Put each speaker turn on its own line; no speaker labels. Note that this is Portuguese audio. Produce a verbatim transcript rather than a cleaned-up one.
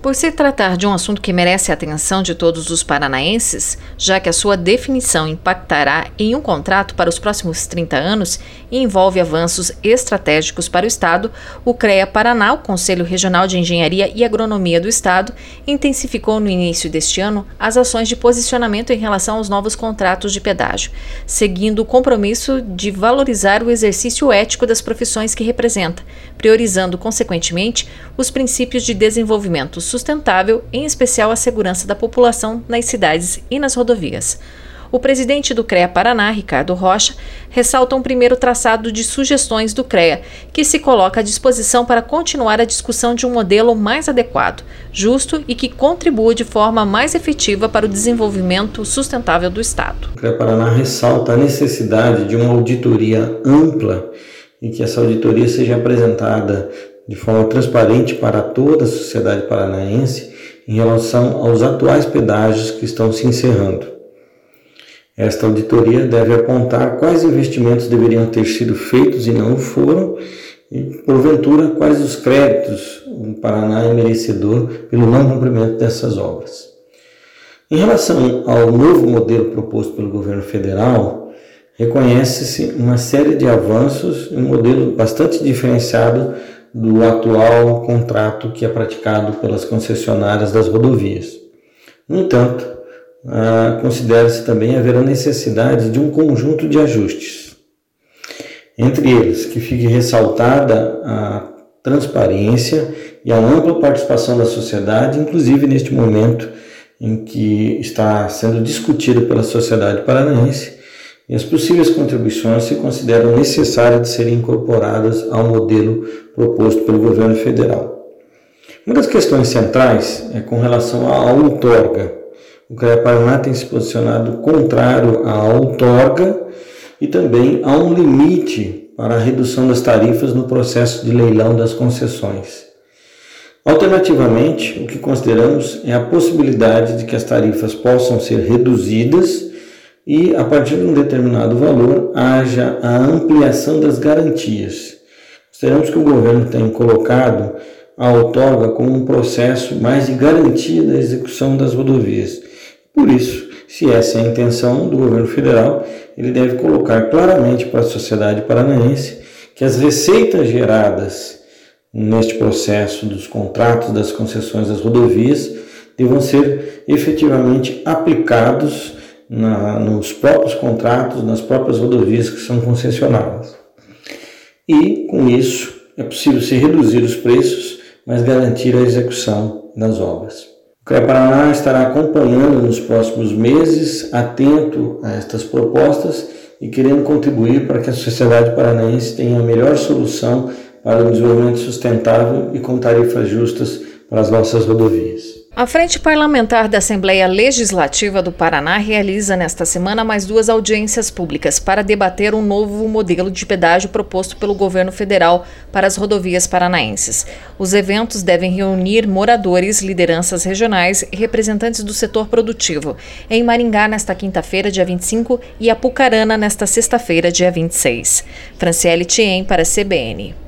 Por se tratar de um assunto que merece a atenção de todos os paranaenses, já que a sua definição impactará em um contrato para os próximos trinta anos e envolve avanços estratégicos para o Estado, o CREA Paraná, o Conselho Regional de Engenharia e Agronomia do Estado, intensificou no início deste ano as ações de posicionamento em relação aos novos contratos de pedágio, seguindo o compromisso de valorizar o exercício ético das profissões que representa, priorizando, consequentemente, os princípios de desenvolvimento sustentável, em especial a segurança da população nas cidades e nas rodovias. O presidente do CREA Paraná, Ricardo Rocha, ressalta um primeiro traçado de sugestões do CREA, que se coloca à disposição para continuar a discussão de um modelo mais adequado, justo e que contribua de forma mais efetiva para o desenvolvimento sustentável do Estado.
O CREA Paraná ressalta a necessidade de uma auditoria ampla e que essa auditoria seja apresentada de forma transparente para toda a sociedade paranaense em relação aos atuais pedágios que estão se encerrando. Esta auditoria deve apontar quais investimentos deveriam ter sido feitos e não foram, e, porventura, quais os créditos o Paraná é merecedor pelo não cumprimento dessas obras. Em relação ao novo modelo proposto pelo governo federal, reconhece-se uma série de avanços, um modelo bastante diferenciado do atual contrato que é praticado pelas concessionárias das rodovias. No entanto, ah, considera-se também haver a necessidade de um conjunto de ajustes. Entre eles, que fique ressaltada a transparência e a ampla participação da sociedade, inclusive neste momento em que está sendo discutido pela sociedade paranaense, e as possíveis contribuições se consideram necessárias de serem incorporadas ao modelo proposto pelo governo federal. Uma das questões centrais é com relação à outorga. O CREA Paraná tem se posicionado contrário à outorga e também a um limite para a redução das tarifas no processo de leilão das concessões. Alternativamente, o que consideramos é a possibilidade de que as tarifas possam ser reduzidas e, a partir de um determinado valor, haja a ampliação das garantias. Consideramos que o governo tem colocado a outorga como um processo mais de garantia da execução das rodovias. Por isso, se essa é a intenção do governo federal, ele deve colocar claramente para a sociedade paranaense que as receitas geradas neste processo dos contratos das concessões das rodovias devam ser efetivamente aplicados Na, nos próprios contratos, nas próprias rodovias que são concessionadas. E, com isso, é possível se reduzir os preços, mas garantir a execução das obras. O CREA Paraná estará acompanhando nos próximos meses, atento a estas propostas e querendo contribuir para que a sociedade paranaense tenha a melhor solução para o desenvolvimento sustentável e com tarifas justas para as nossas rodovias.
A Frente Parlamentar da Assembleia Legislativa do Paraná realiza nesta semana mais duas audiências públicas para debater um novo modelo de pedágio proposto pelo governo federal para as rodovias paranaenses. Os eventos devem reunir moradores, lideranças regionais e representantes do setor produtivo, em Maringá nesta quinta-feira, dia vinte e cinco, e Apucarana nesta sexta-feira, dia vinte e seis. Franciele Thiem para a C B N.